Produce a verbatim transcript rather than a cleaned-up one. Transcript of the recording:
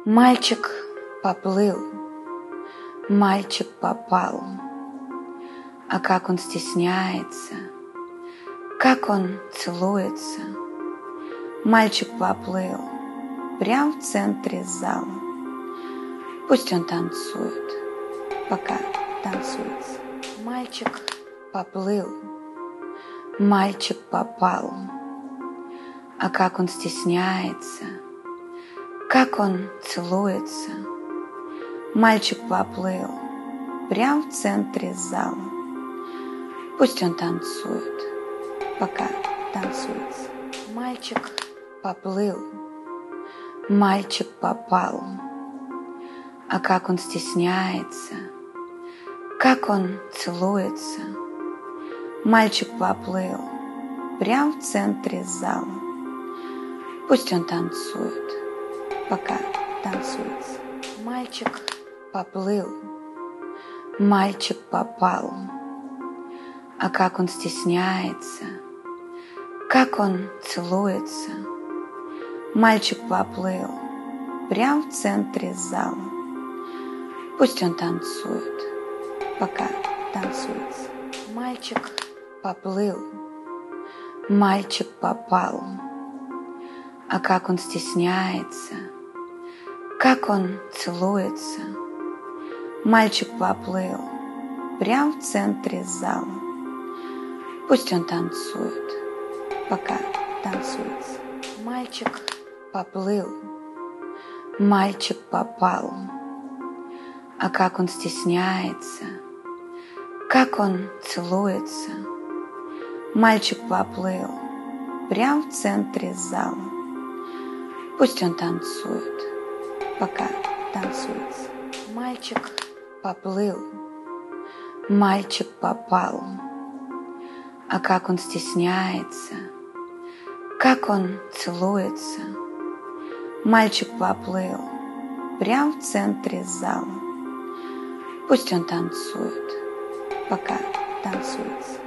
Мальчик поплыл, мальчик попал, а как он стесняется, как он целуется. Мальчик поплыл прямо в центре зала. Пусть он танцует, пока танцуется. Мальчик поплыл, мальчик попал, а как он стесняется, как он целуется. Мальчик поплыл прямо в центре зала. Пусть он танцует, пока танцуется. Мальчик поплыл, мальчик попал, а как он стесняется, как он целуется. Мальчик поплыл прямо в центре зала. Пусть он танцует, пока танцуется. Мальчик поплыл, мальчик попал, а как он стесняется, как он целуется. Мальчик поплыл прямо в центре зала. Пусть он танцует, пока танцуется. Мальчик поплыл, мальчик попал, а как он стесняется, как он целуется. Мальчик поплыл прямо в центре зала. Пусть он танцует, пока танцуется. Мальчик поплыл, мальчик попал, а как он стесняется, как он целуется. Мальчик поплыл прямо в центре зала. Пусть он танцует, пока танцуется. Мальчик поплыл, мальчик попал, а как он стесняется, как он целуется. Мальчик поплыл прямо в центре зала. Пусть он танцует, пока танцуется.